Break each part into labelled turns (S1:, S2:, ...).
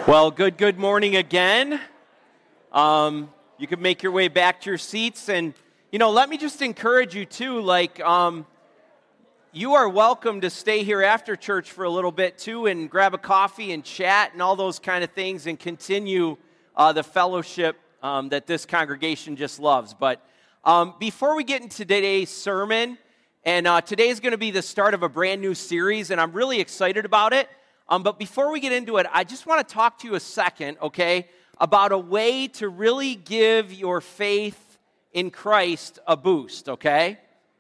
S1: Well, good morning again. You can make your way back to your seats, and let me just encourage you too. You are welcome to stay here after church for a little bit too, and grab a coffee and chat and all those kind of things, and continue the fellowship that this congregation just loves. But before we get into today's sermon, and today is going to be the start of a brand new series, and I'm really excited about it. But before we get into it, I just want to talk to you a second, okay, about a way to really give your faith in Christ a boost, okay?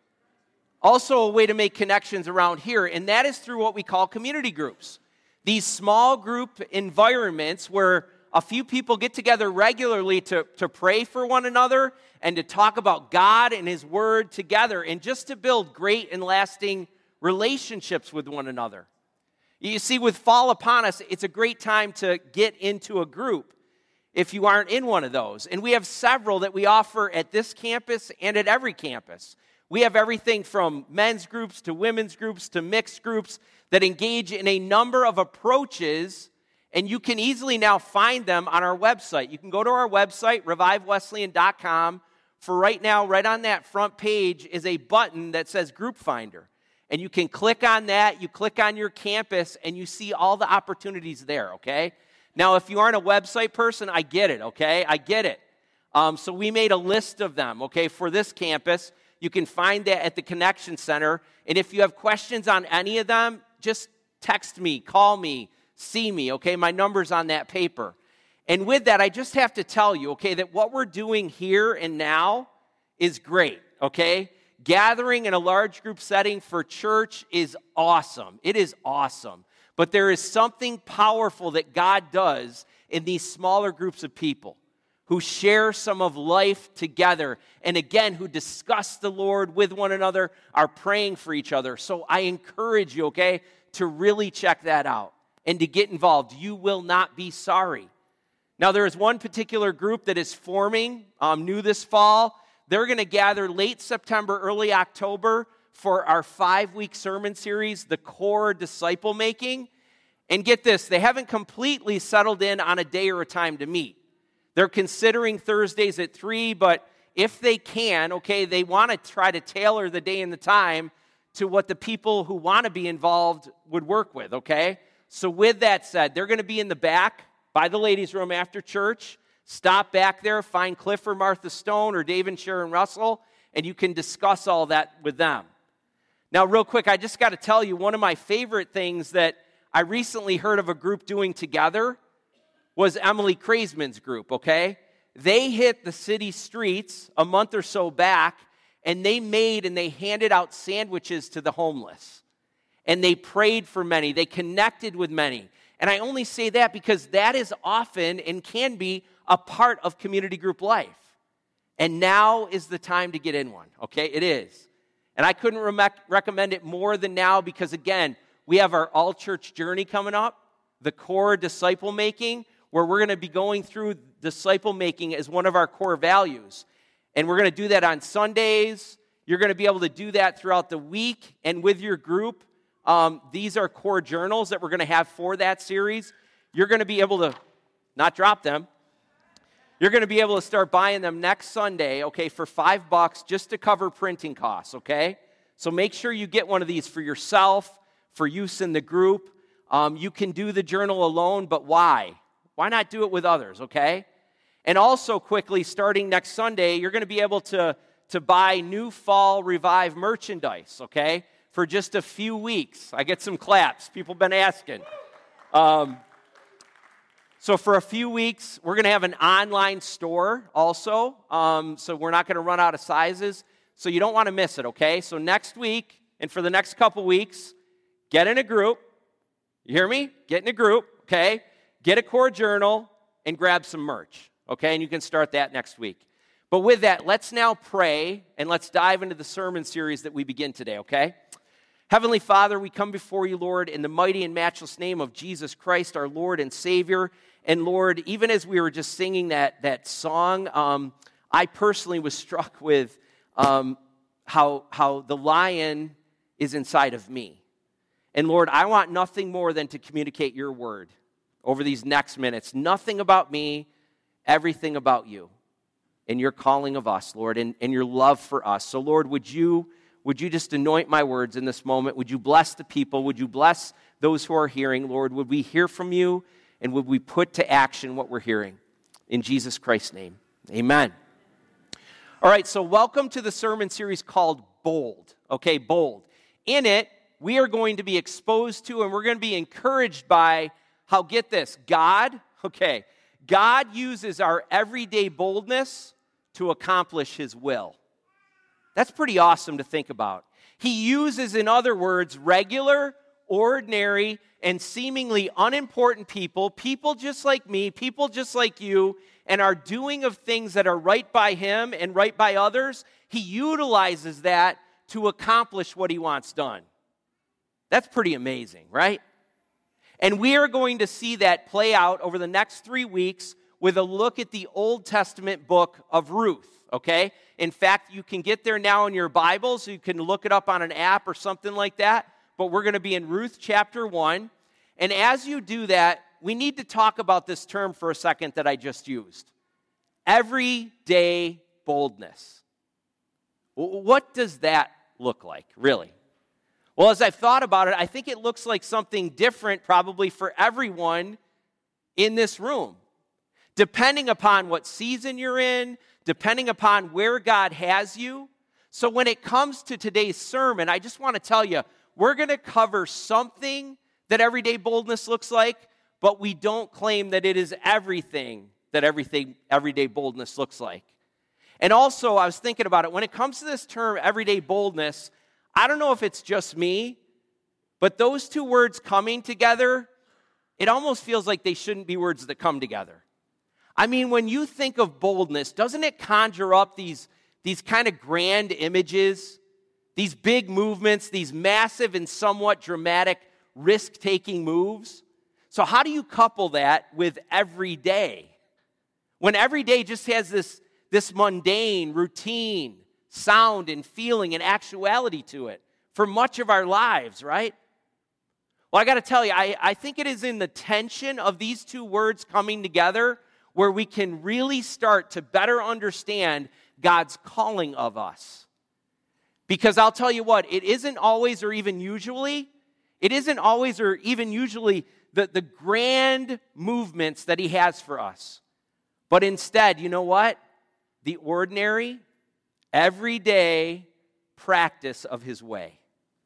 S1: Also a way to make connections around here, and that is through what we call community groups. These small group environments where a few people get together regularly to pray for one another and to talk about God and His Word together, and just to build great and lasting relationships with one another. You see, with fall upon us, it's a great time to get into a group if you aren't in one of those. And we have several that we offer at this campus and at every campus. We have everything from men's groups to women's groups to mixed groups that engage in a number of approaches, and you can easily now find them on our website. You can go to our website, revivewesleyan.com. For right now, right on that front page is a button that says Group Finder. And you can click on that, you click on your campus, and you see all the opportunities there, okay? Now, if you aren't a website person, I get it, okay? I get it. So we made a list of them, okay, for this campus. You can find that at the Connection Center. And if you have questions on any of them, just text me, call me, see me, okay? My number's on that paper. And with that, I just have to tell you, okay, that what we're doing here and now is great, okay? Gathering in a large group setting for church is awesome. It is awesome. But there is something powerful that God does in these smaller groups of people who share some of life together, and again, who discuss the Lord with one another, are praying for each other. So I encourage you, okay, to really check that out and to get involved. You will not be sorry. Now, there is one particular group that is forming new this fall. They're going to gather late September, early October for our 5-week sermon series, The Core Disciple Making. And get this, they haven't completely settled in on a day or a time to meet. They're considering Thursdays at 3, but if they can, okay, they want to try to tailor the day and the time to what the people who want to be involved would work with, okay? So with that said, they're going to be in the back by the ladies' room after church. Stop back there, find Cliff or Martha Stone or Dave and Sharon Russell, and you can discuss all that with them. Now, real quick, I just got to tell you, one of my favorite things that I recently heard of a group doing together was Emily Kraisman's group, okay? They hit the city streets a month or so back, and they made and they handed out sandwiches to the homeless. And they prayed for many. They connected with many. And I only say that because that is often and can be a part of community group life. And now is the time to get in one, okay? It is. And I couldn't recommend it more than now because, again, we have our all-church journey coming up, the core disciple making, where we're going to be going through disciple making as one of our core values. And we're going to do that on Sundays. You're going to be able to do that throughout the week and with your group. These are core journals that we're going to have for that series. You're going to be able to not drop them. You're going to be able to start buying them next Sunday, okay, for $5 just to cover printing costs, okay? So make sure you get one of these for yourself, for use in the group. You can do the journal alone, but why? Why not do it with others, okay? And also quickly, starting next Sunday, you're going to be able to buy new fall Revive merchandise, okay, for just a few weeks. I get some claps. People have been asking. So for a few weeks, we're going to have an online store also. So we're not going to run out of sizes. So you don't want to miss it, okay? So next week and for the next couple weeks, get in a group. You hear me? Get in a group, okay? Get a core journal and grab some merch, okay? And you can start that next week. But with that, let's now pray and let's dive into the sermon series that we begin today, okay? Heavenly Father, we come before you, Lord, in the mighty and matchless name of Jesus Christ, our Lord and Savior. And Lord, even as we were just singing that song, I personally was struck with how the lion is inside of me. And Lord, I want nothing more than to communicate your word over these next minutes. Nothing about me, everything about you and your calling of us, Lord, and your love for us. So, Lord, would you just anoint my words in this moment? Would you bless the people? Would you bless those who are hearing, Lord? Would we hear from you, and would we put to action what we're hearing? In Jesus Christ's name, amen. All right, so welcome to the sermon series called Bold. Okay, Bold. In it, we are going to be exposed to and we're going to be encouraged by how, get this, God uses our everyday boldness to accomplish His will. That's pretty awesome to think about. He uses, in other words, regular, ordinary, and seemingly unimportant people just like me, people just like you, and our doing of things that are right by Him and right by others. He utilizes that to accomplish what He wants done. That's pretty amazing, right? And we are going to see that play out over the next 3 weeks with a look at the Old Testament book of Ruth, okay? In fact, you can get there now in your Bible, so you can look it up on an app or something like that. But we're going to be in Ruth chapter 1. And as you do that, we need to talk about this term for a second that I just used. Everyday boldness. What does that look like, really? Well, as I've thought about it, I think it looks like something different probably for everyone in this room. Depending upon what season you're in, depending upon where God has you. So when it comes to today's sermon, I just want to tell you, we're going to cover something that everyday boldness looks like, but we don't claim that it is everything that everyday boldness looks like. And also, I was thinking about it, when it comes to this term, everyday boldness, I don't know if it's just me, but those two words coming together, it almost feels like they shouldn't be words that come together. I mean, when you think of boldness, doesn't it conjure up these kind of grand images, these big movements, these massive and somewhat dramatic risk-taking moves? So how do you couple that with every day? When every day just has this mundane, routine sound and feeling and actuality to it for much of our lives, right? Well, I got to tell you, I think it is in the tension of these two words coming together where we can really start to better understand God's calling of us. Because I'll tell you what, it isn't always or even usually the grand movements that He has for us. But instead, you know what? The ordinary, everyday practice of His way.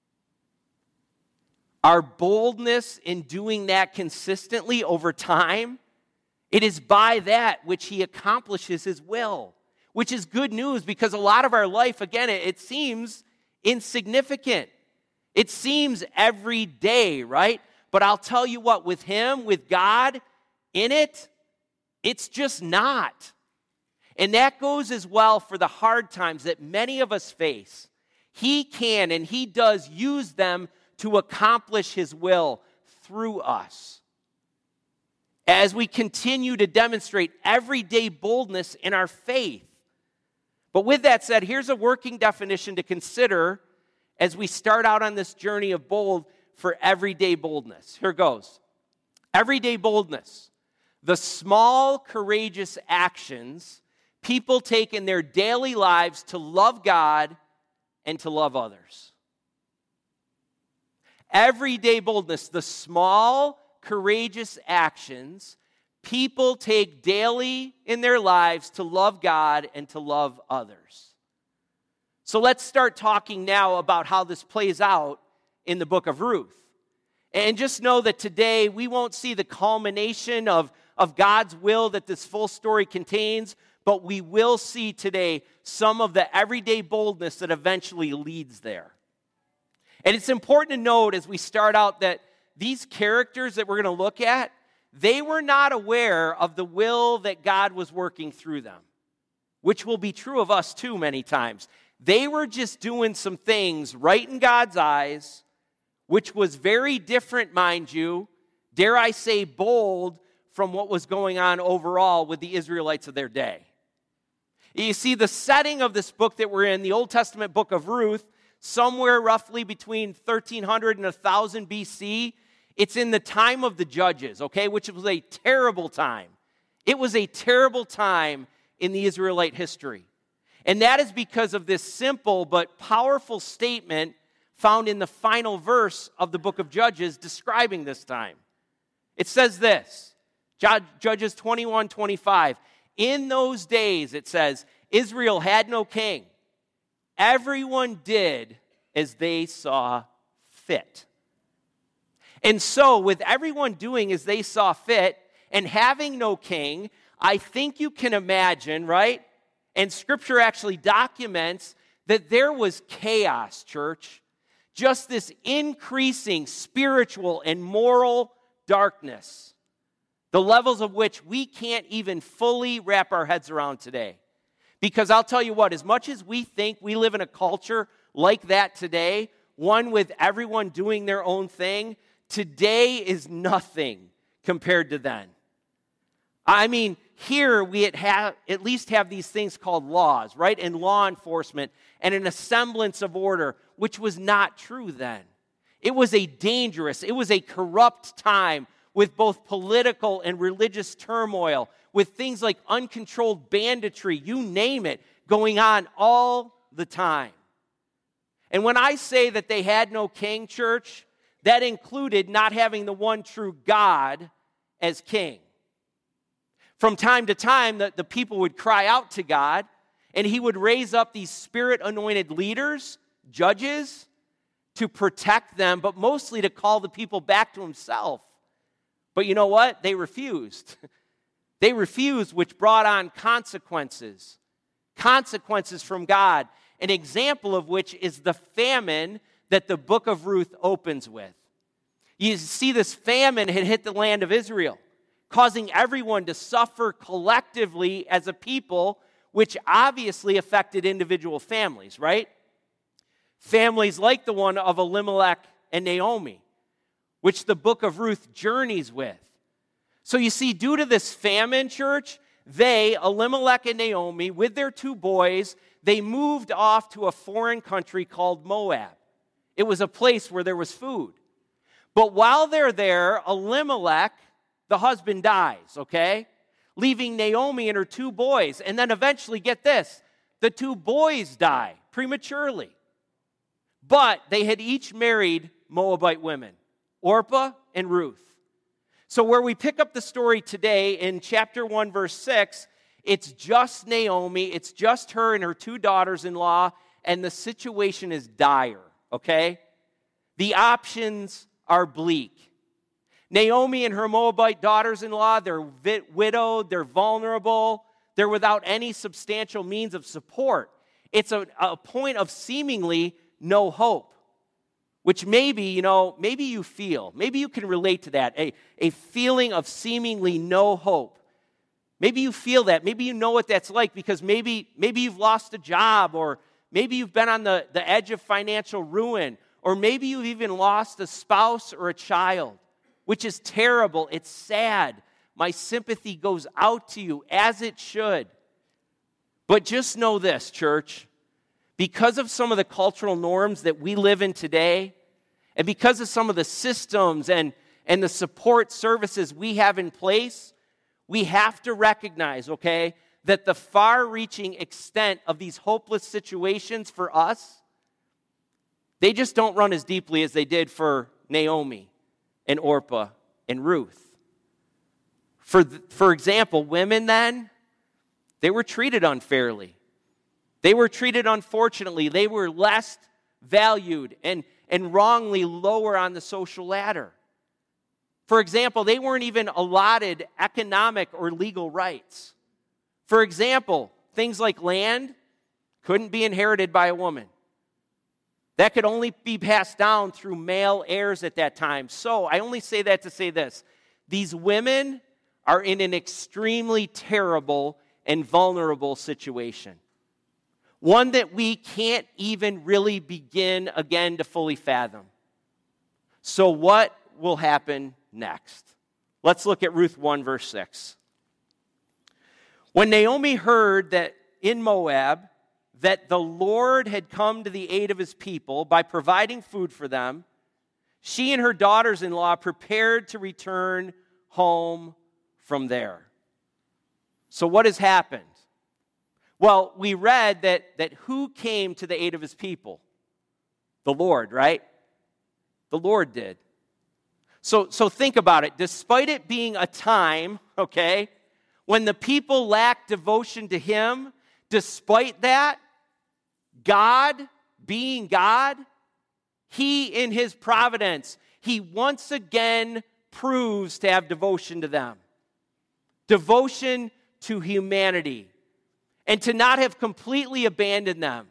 S1: Our boldness in doing that consistently over time, it is by that which He accomplishes His will, which is good news because a lot of our life, again, it seems insignificant. It seems every day, right? But I'll tell you what, with Him, with God in it, it's just not. And that goes as well for the hard times that many of us face. He can and He does use them to accomplish His will through us. As we continue to demonstrate everyday boldness in our faith. But with that said, here's a working definition to consider as we start out on this journey of bold for everyday boldness. Here goes. Everyday boldness. The small, courageous actions people take in their daily lives to love God and to love others. Everyday boldness, the small, courageous actions people take daily in their lives to love God and to love others. So let's start talking now about how this plays out in the book of Ruth. And just know that today we won't see the culmination of God's will that this full story contains, but we will see today some of the everyday boldness that eventually leads there. And it's important to note as we start out that these characters that we're going to look at, they were not aware of the will that God was working through them, which will be true of us too many times. They were just doing some things right in God's eyes, which was very different, mind you, dare I say bold, from what was going on overall with the Israelites of their day. You see, the setting of this book that we're in, the Old Testament book of Ruth, somewhere roughly between 1300 and 1000 BC, It's in the time of the judges, okay, which was a terrible time. It was a terrible time in the Israelite history. And that is because of this simple but powerful statement found in the final verse of the book of Judges describing this time. It says this, Judges 21:25. In those days, it says, Israel had no king. Everyone did as they saw fit. And so, with everyone doing as they saw fit and having no king, I think you can imagine, right? And Scripture actually documents that there was chaos, church. Just this increasing spiritual and moral darkness, the levels of which we can't even fully wrap our heads around today. Because I'll tell you what, as much as we think we live in a culture like that today, one with everyone doing their own thing, today is nothing compared to then. I mean, here we at least have these things called laws, right? And law enforcement and an semblance of order, which was not true then. It was a dangerous, it was a corrupt time with both political and religious turmoil, with things like uncontrolled banditry, you name it, going on all the time. And when I say that they had no king, church, that included not having the one true God as king. From time to time, the people would cry out to God, and he would raise up these spirit-anointed leaders, judges, to protect them, but mostly to call the people back to himself. But you know what? They refused. They refused, which brought on consequences. Consequences from God. An example of which is the famine that the book of Ruth opens with. You see, this famine had hit the land of Israel, causing everyone to suffer collectively as a people, which obviously affected individual families, right? Families like the one of Elimelech and Naomi, which the book of Ruth journeys with. So you see, due to this famine, church, Elimelech and Naomi, with their two boys, they moved off to a foreign country called Moab. It was a place where there was food. But while they're there, Elimelech, the husband, dies, okay? Leaving Naomi and her two boys. And then eventually, get this, the two boys die prematurely. But they had each married Moabite women, Orpah and Ruth. So where we pick up the story today in chapter 1, verse 6, it's just Naomi, it's just her and her two daughters-in-law, and the situation is dire, okay? The options are bleak. Naomi and her Moabite daughters-in-law, they're widowed, they're vulnerable, they're without any substantial means of support. It's a point of seemingly no hope, which maybe you feel. Maybe you can relate to that, a feeling of seemingly no hope. Maybe you feel that. Maybe you know what that's like because maybe you've lost a job, or maybe you've been on the edge of financial ruin, or maybe you've even lost a spouse or a child, which is terrible. It's sad. My sympathy goes out to you, as it should. But just know this, church. Because of some of the cultural norms that we live in today, and because of some of the systems and the support services we have in place, we have to recognize, okay, that the far-reaching extent of these hopeless situations for us, they just don't run as deeply as they did for Naomi and Orpah and Ruth. For example, women then, they were treated unfairly. They were treated unfortunately. They were less valued and wrongly lower on the social ladder. For example, they weren't even allotted economic or legal rights. For example, things like land couldn't be inherited by a woman. That could only be passed down through male heirs at that time. So I only say that to say this. These women are in an extremely terrible and vulnerable situation. One that we can't even really begin again to fully fathom. So what will happen next? Let's look at Ruth 1, verse 6. When Naomi heard that in Moab that the Lord had come to the aid of his people by providing food for them, she and her daughters-in-law prepared to return home from there. So what has happened? Well, we read that who came to the aid of his people? The Lord, right? The Lord did. So think about it. Despite it being a time, okay, when the people lacked devotion to him, despite that, God, being God, he in his providence, he once again proves to have devotion to them. Devotion to humanity. And to not have completely abandoned them.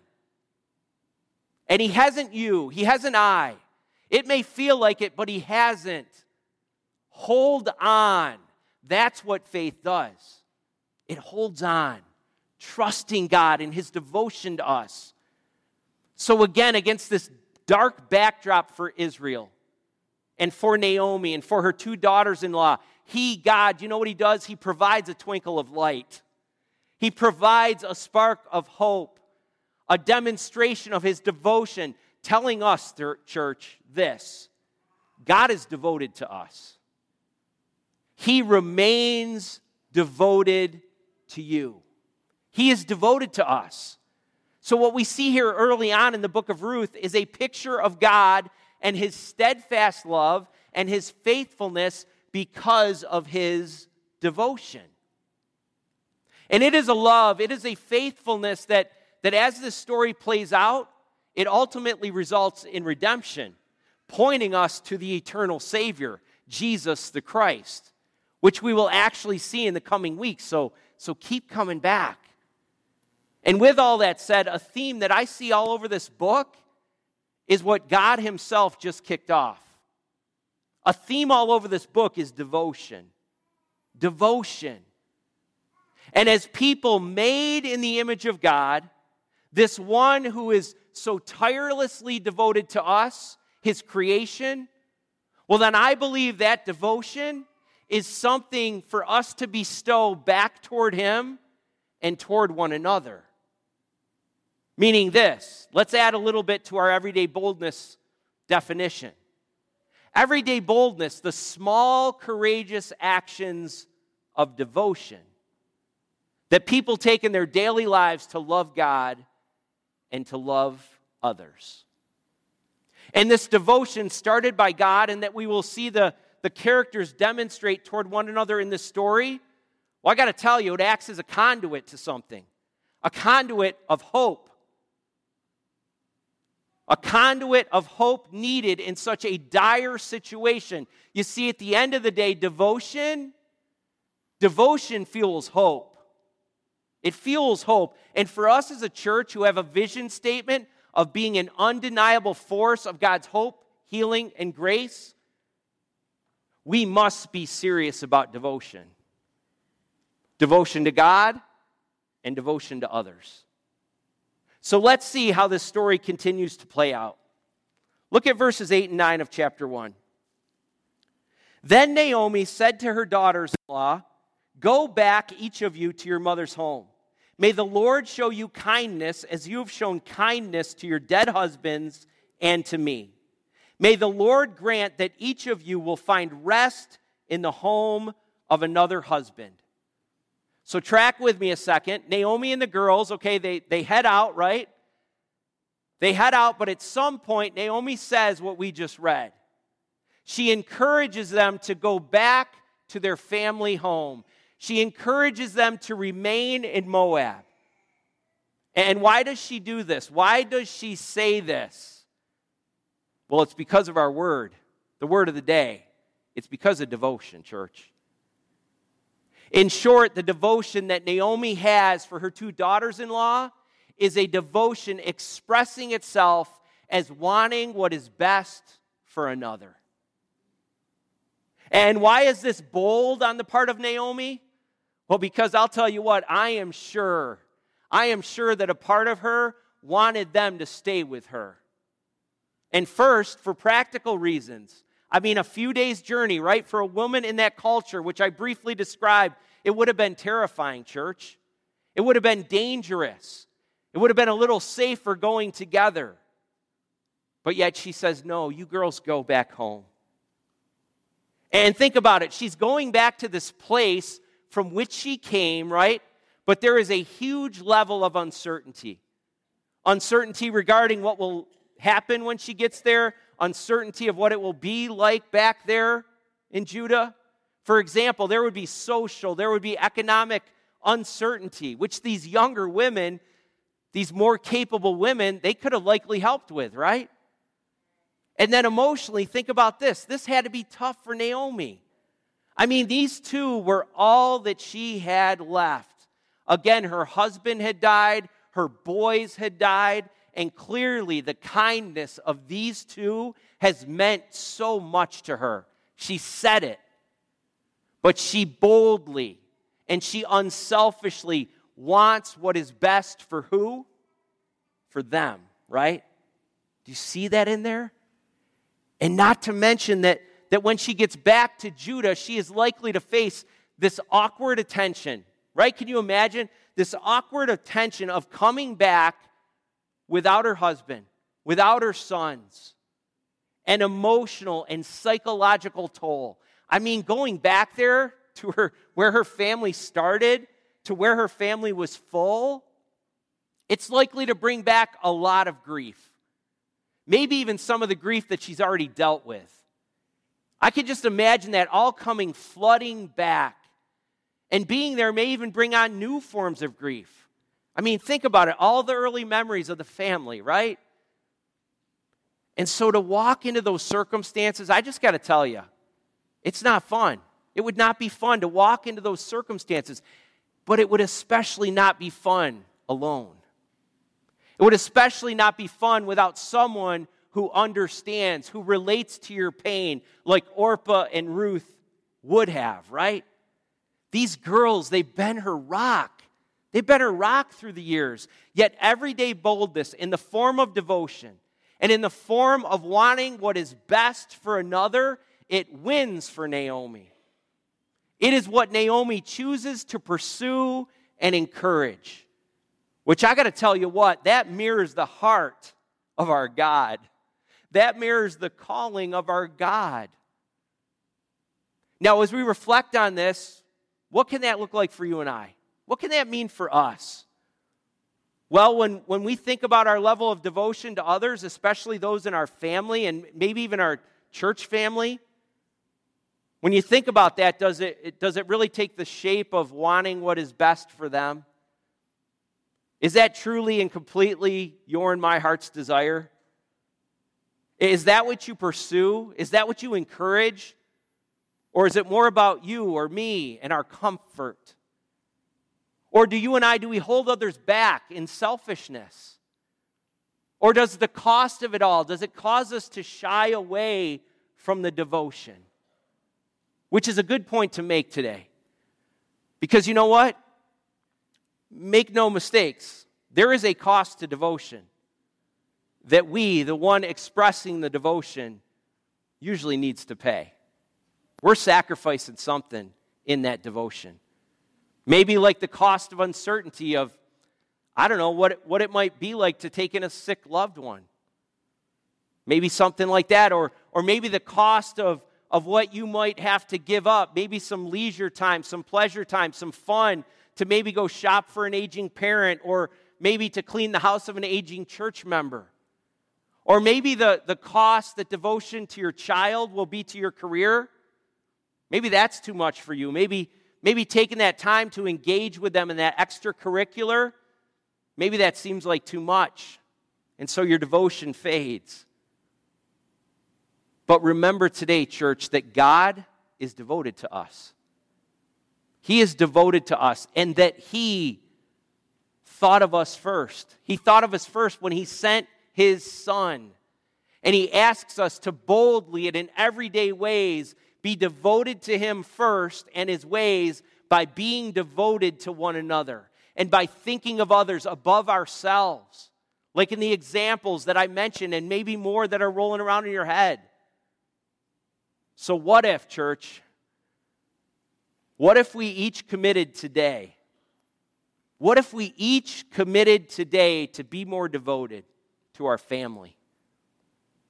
S1: And he hasn't you, he hasn't I. It may feel like it, but he hasn't. Hold on. That's what faith does. It holds on, trusting God in his devotion to us. So again, against this dark backdrop for Israel and for Naomi and for her two daughters-in-law, God, you know what he does? He provides a twinkle of light. He provides a spark of hope, a demonstration of his devotion, telling us, church, this: God is devoted to us. He remains devoted to you. He is devoted to us. So what we see here early on in the book of Ruth is a picture of God and his steadfast love and his faithfulness because of his devotion. And it is a love, it is a faithfulness that as this story plays out, it ultimately results in redemption, pointing us to the eternal Savior, Jesus the Christ, which we will actually see in the coming weeks. So keep coming back. And with all that said, a theme that I see all over this book is what God himself just kicked off. A theme all over this book is devotion. Devotion. And as people made in the image of God, this one who is so tirelessly devoted to us, his creation, well then I believe that devotion is something for us to bestow back toward him and toward one another. Meaning this, let's add a little bit to our everyday boldness definition. Everyday boldness, the small, courageous actions of devotion that people take in their daily lives to love God and to love others. And this devotion started by God, and that we will see the characters demonstrate toward one another in this story, well, I got to tell you, it acts as a conduit to something. A conduit of hope. A conduit of hope needed in such a dire situation. You see, at the end of the day, devotion fuels hope. It fuels hope. And for us as a church who have a vision statement of being an undeniable force of God's hope, healing, and grace, we must be serious about devotion. Devotion to God and devotion to others. So let's see how this story continues to play out. Look at verses 8 and 9 of chapter 1. Then Naomi said to her daughters-in-law, "Go back, each of you, to your mother's home. May the Lord show you kindness as you have shown kindness to your dead husbands and to me. May the Lord grant that each of you will find rest in the home of another husband." So track with me a second. Naomi and the girls, okay, they head out, right? They head out, but at some point, Naomi says what we just read. She encourages them to go back to their family home. She encourages them to remain in Moab. And why does she do this? Why does she say this? Well, it's because of our word, the word of the day. It's because of devotion, church. In short, the devotion that Naomi has for her two daughters-in-law is a devotion expressing itself as wanting what is best for another. And why is this bold on the part of Naomi? Well, because I'll tell you what, I am sure that a part of her wanted them to stay with her. And first, for practical reasons. I mean, a few days' journey, right? For a woman in that culture, which I briefly described, it would have been terrifying, church. It would have been dangerous. It would have been a little safer going together. But yet she says, no, you girls go back home. And think about it. She's going back to this place from which she came, right? But there is a huge level of uncertainty. Uncertainty regarding what will happen when she gets there. Uncertainty of what it will be like back there in Judah. For example, there would be social, there would be economic uncertainty, which these younger women, these more capable women, they could have likely helped with, right? And then emotionally, think about this. This had to be tough for Naomi. I mean, these two were all that she had left. Again, her husband had died, her boys had died, and clearly the kindness of these two has meant so much to her. She said it. But she boldly and she unselfishly wants what is best for who? For them, right? Do you see that in there? And not to mention that when she gets back to Judah, she is likely to face this awkward attention, right? Can you imagine this awkward attention of coming back without her husband, without her sons, an emotional and psychological toll? I mean, going back there to where her family started, to where her family was full, it's likely to bring back a lot of grief. Maybe even some of the grief that she's already dealt with. I can just imagine that all coming flooding back. And being there may even bring on new forms of grief. I mean, think about it. All the early memories of the family, right? And so to walk into those circumstances, I just got to tell you, it's not fun. It would not be fun to walk into those circumstances. But it would especially not be fun alone. It would especially not be fun without someone who understands, who relates to your pain, like Orpah and Ruth would have, right? These girls, they've been her rock. They've been her rock through the years. Yet everyday boldness in the form of devotion and in the form of wanting what is best for another, it wins for Naomi. It is what Naomi chooses to pursue and encourage. Which I got to tell you what, that mirrors the heart of our God. That mirrors the calling of our God. Now, as we reflect on this, what can that look like for you and I? What can that mean for us? Well, when we think about our level of devotion to others, especially those in our family and maybe even our church family, when you think about that, does it really take the shape of wanting what is best for them? Is that truly and completely your and my heart's desire? Is that what you pursue? Is that what you encourage? Or is it more about you or me and our comfort? Or do we hold others back in selfishness? Or does the cost of it all, does it cause us to shy away from the devotion? Which is a good point to make today. Because you know what? Make no mistakes, there is a cost to devotion that we, the one expressing the devotion, usually needs to pay. We're sacrificing something in that devotion. Maybe like the cost of uncertainty of, I don't know, what it might be like to take in a sick loved one. Maybe something like that, or maybe the cost of what you might have to give up, maybe some leisure time, some pleasure time, some fun, to maybe go shop for an aging parent, or maybe to clean the house of an aging church member. Or maybe the cost that devotion to your child will be to your career. Maybe that's too much for you. Maybe taking that time to engage with them in that extracurricular, maybe that seems like too much. And so your devotion fades. But remember today, church, that God is devoted to us. He is devoted to us, and that He thought of us first. He thought of us first when He sent His Son. And He asks us to boldly and in everyday ways be devoted to Him first and His ways by being devoted to one another and by thinking of others above ourselves, like in the examples that I mentioned and maybe more that are rolling around in your head. So what if, church? What if we each committed today? What if we each committed today to be more devoted to our family?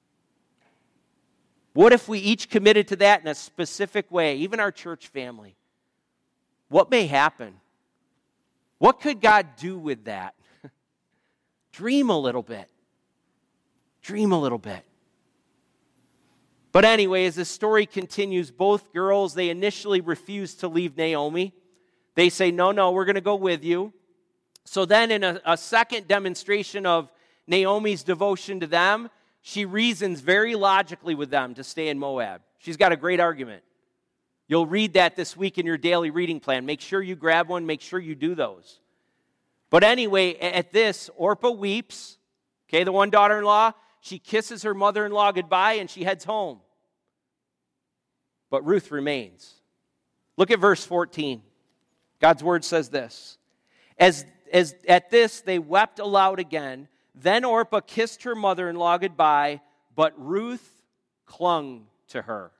S1: What if we each committed to that in a specific way, even our church family? What may happen? What could God do with that? Dream a little bit. Dream a little bit. But anyway, as the story continues, both girls, they initially refuse to leave Naomi. They say, no, we're going to go with you. So then in a second demonstration of Naomi's devotion to them, she reasons very logically with them to stay in Moab. She's got a great argument. You'll read that this week in your daily reading plan. Make sure you grab one. Make sure you do those. But anyway, at this, Orpah weeps. Okay, the one daughter-in-law, she kisses her mother-in-law goodbye and she heads home. But Ruth remains. Look at verse 14. God's word says this. As at this, they wept aloud again. Then Orpah kissed her mother-in-law goodbye, but Ruth clung to her.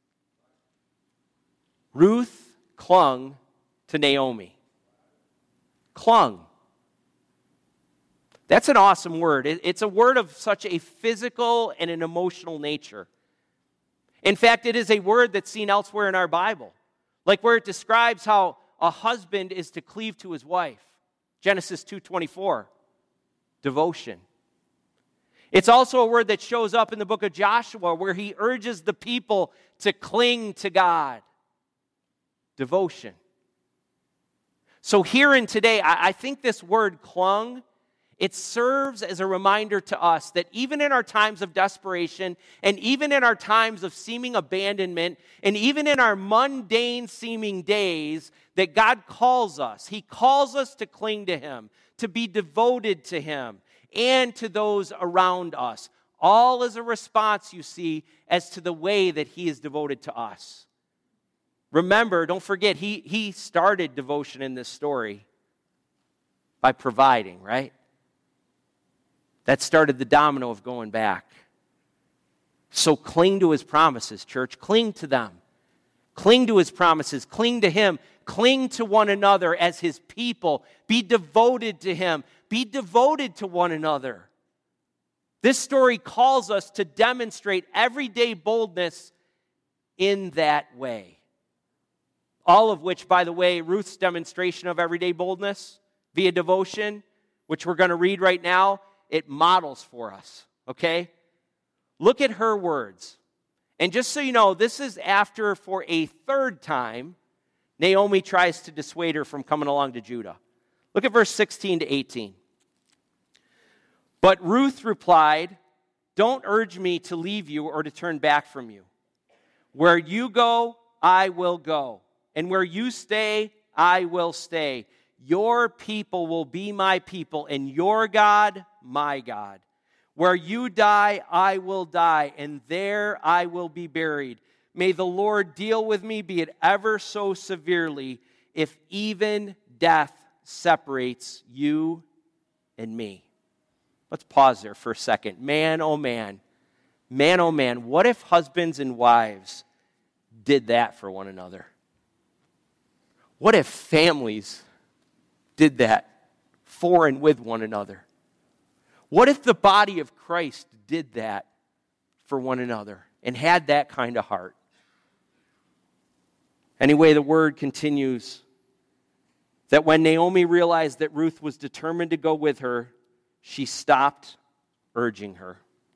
S1: Ruth clung to Naomi. Clung. That's an awesome word. It's a word of such a physical and an emotional nature. In fact, it is a word that's seen elsewhere in our Bible, like where it describes how a husband is to cleave to his wife. Genesis 2:24, devotion. It's also a word that shows up in the book of Joshua where he urges the people to cling to God. Devotion. So here and today, I think this word clung, it serves as a reminder to us that even in our times of desperation, and even in our times of seeming abandonment, and even in our mundane seeming days, that God calls us. He calls us to cling to Him, to be devoted to Him, and to those around us. All as a response, you see, as to the way that He is devoted to us. Remember, don't forget, He started devotion in this story by providing, right? That started the domino of going back. So cling to His promises, church. Cling to them. Cling to His promises. Cling to Him. Cling to one another as His people. Be devoted to Him. Be devoted to one another. This story calls us to demonstrate everyday boldness in that way. All of which, by the way, Ruth's demonstration of everyday boldness via devotion, which we're going to read right now, it models for us, okay? Look at her words. And just so you know, this is after, for a third time, Naomi tries to dissuade her from coming along to Judah. Look at verse 16 to 18. But Ruth replied, "Don't urge me to leave you or to turn back from you. Where you go, I will go. And where you stay, I will stay. Your people will be my people, and your God, my God. Where you die, I will die, and there I will be buried. May the Lord deal with me, be it ever so severely, if even death separates you and me." Let's pause there for a second. Man, oh man, what if husbands and wives did that for one another? What if families did that for and with one another? What if the body of Christ did that for one another and had that kind of heart? Anyway, the word continues that when Naomi realized that Ruth was determined to go with her, she stopped urging her.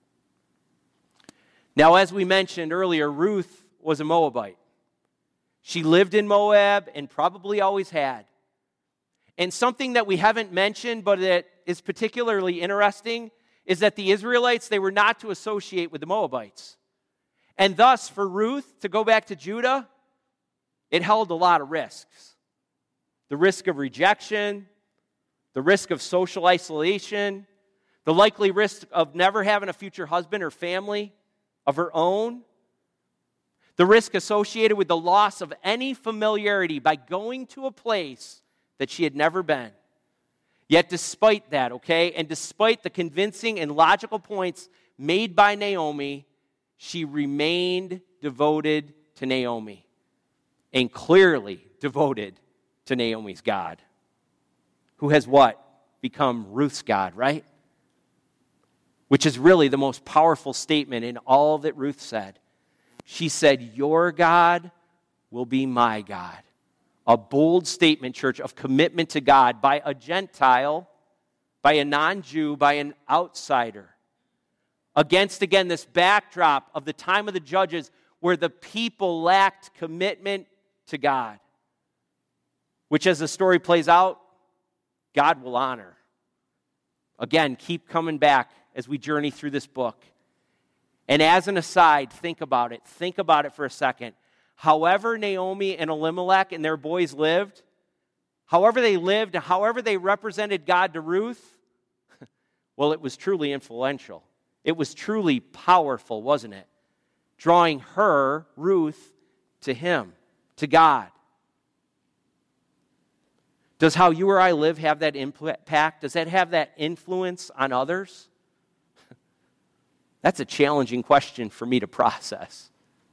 S1: Now, as we mentioned earlier, Ruth was a Moabite. She lived in Moab and probably always had. And something that we haven't mentioned, but that is particularly interesting, is that the Israelites, they were not to associate with the Moabites. And thus, for Ruth to go back to Judah, it held a lot of risks. The risk of rejection, the risk of social isolation, the likely risk of never having a future husband or family of her own, the risk associated with the loss of any familiarity by going to a place that she had never been. Yet despite that, okay, and despite the convincing and logical points made by Naomi, she remained devoted to Naomi and clearly devoted to Naomi's God, who has what? Become Ruth's God, right? Which is really the most powerful statement in all that Ruth said. She said, your God will be my God. A bold statement, church, of commitment to God by a Gentile, by a non-Jew, by an outsider. Against, again, this backdrop of the time of the judges where the people lacked commitment to God, which, as the story plays out, God will honor. Again, keep coming back as we journey through this book. And as an aside, think about it. Think about it for a second. However Naomi and Elimelech and their boys lived, however they represented God to Ruth, well, it was truly influential. It was truly powerful, wasn't it? Drawing her, Ruth, to him, to God. Does how you or I live have that impact? Does that have that influence on others? That's a challenging question for me to process.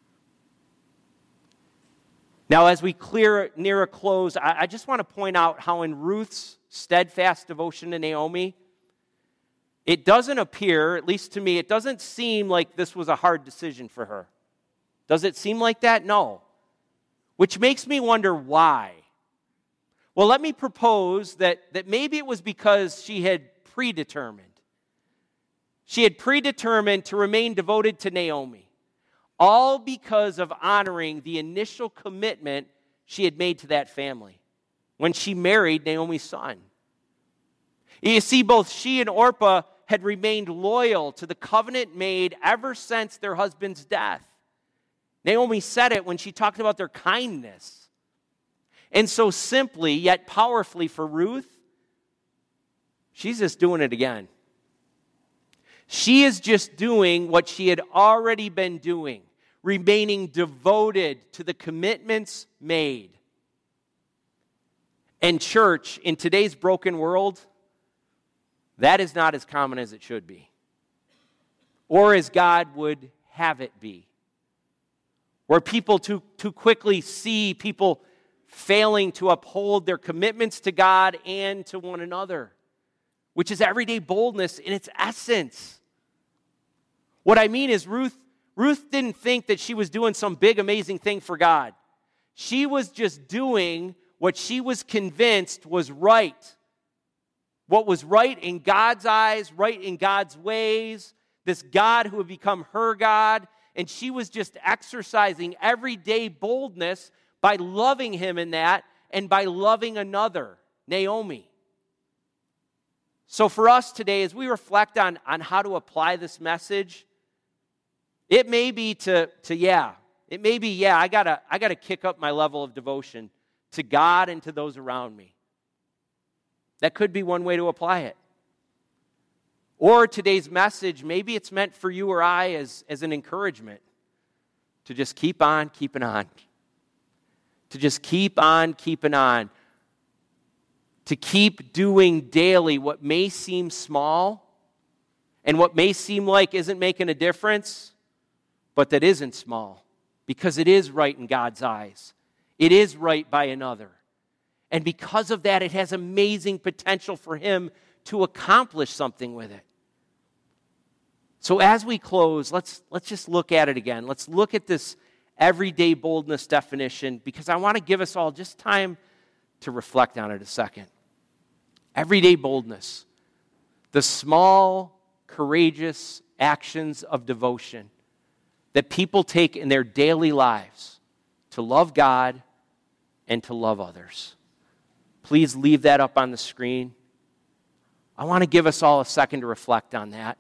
S1: Now, as we near a close, I just want to point out how in Ruth's steadfast devotion to Naomi, it doesn't appear, at least to me, it doesn't seem like this was a hard decision for her. Does it seem like that? No. Which makes me wonder why. Well, let me propose that maybe it was because she had predetermined. She had predetermined to remain devoted to Naomi, all because of honoring the initial commitment she had made to that family when she married Naomi's son. You see, both she and Orpah had remained loyal to the covenant made ever since their husband's death. Naomi said it when she talked about their kindness. And so simply, yet powerfully for Ruth, she's just doing it again. She is just doing what she had already been doing, remaining devoted to the commitments made. And church, in today's broken world, that is not as common as it should be, or as God would have it be. Where people too quickly see people failing to uphold their commitments to God and to one another, which is everyday boldness in its essence. What I mean is Ruth didn't think that she was doing some big, amazing thing for God. She was just doing what she was convinced was right. What was right in God's eyes, right in God's ways, this God who had become her God, and she was just exercising everyday boldness by loving him in that and by loving another, Naomi. So for us today, as we reflect on how to apply this message, it may be I gotta kick up my level of devotion to God and to those around me. That could be one way to apply it. Or today's message, maybe it's meant for you or I as an encouragement to just keep on keeping on. To just keep on keeping on. To keep doing daily what may seem small and what may seem like isn't making a difference, but that isn't small because it is right in God's eyes. It is right by another. And because of that, it has amazing potential for him to accomplish something with it. So as we close, let's just look at it again. Let's look at this everyday boldness definition because I want to give us all just time to reflect on it a second. Everyday boldness. The small, courageous actions of devotion that people take in their daily lives to love God and to love others. Please leave that up on the screen. I want to give us all a second to reflect on that.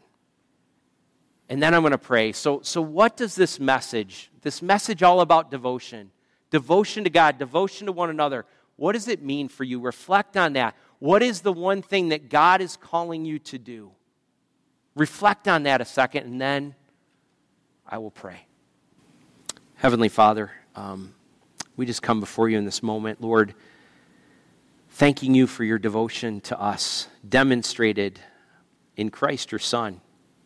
S1: And then I'm going to pray. So what does this message all about devotion to God, devotion to one another, what does it mean for you? Reflect on that. What is the one thing that God is calling you to do? Reflect on that a second, and then I will pray. Heavenly Father, we just come before you in this moment, Lord, thanking you for your devotion to us, demonstrated in Christ, your Son,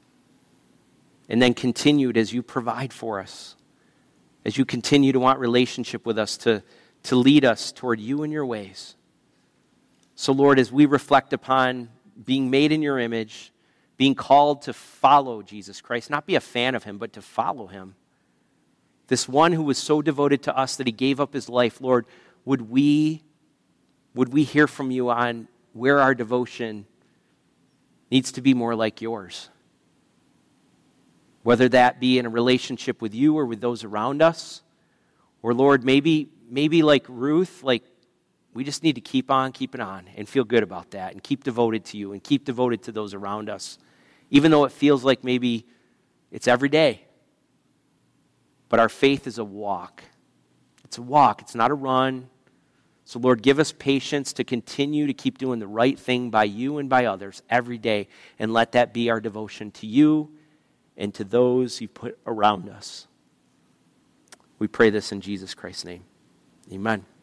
S1: and then continued as you provide for us, as you continue to want relationship with us, to lead us toward you and your ways. So, Lord, as we reflect upon being made in your image, being called to follow Jesus Christ, not be a fan of him, but to follow him, This one who was so devoted to us that he gave up his life, Lord, would we hear from you on where our devotion needs to be more like yours? Whether that be in a relationship with you or with those around us, or Lord, maybe like Ruth, like we just need to keep on keeping on and feel good about that and keep devoted to you and keep devoted to those around us, even though it feels like maybe it's every day. But our faith is a walk. It's a walk. It's not a run. So Lord, give us patience to continue to keep doing the right thing by you and by others every day, and let that be our devotion to you and to those you put around us. We pray this in Jesus Christ's name. Amen.